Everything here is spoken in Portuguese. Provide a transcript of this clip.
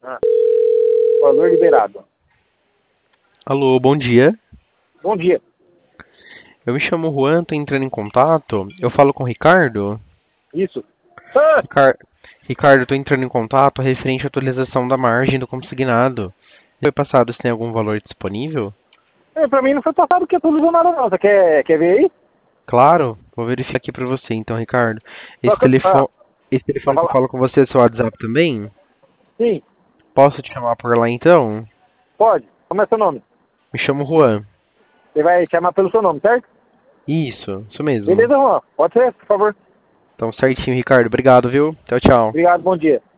Ah, valor liberado. Alô, bom dia. Bom dia. Eu me chamo Juan, tô entrando em contato. Eu falo com o Ricardo? Isso. Ah, Ricar... Ricardo, tô entrando em contato referente à atualização da margem do consignado. Foi passado se tem algum valor disponível? pra mim não foi passado que atualizou nada não. Você quer ver aí? Claro, vou verificar aqui pra você então, Ricardo. Só Esse que, telefone, esse pode telefone que eu falar. falo com você é seu WhatsApp também? Sim, Posso te chamar por lá então? pode. Como é seu nome? Me chamo Juan. Você vai chamar pelo seu nome, certo? Isso mesmo. Beleza, Juan. Pode ser, por favor. Então certinho, Ricardo. Obrigado, viu? Tchau, tchau. Obrigado, bom dia.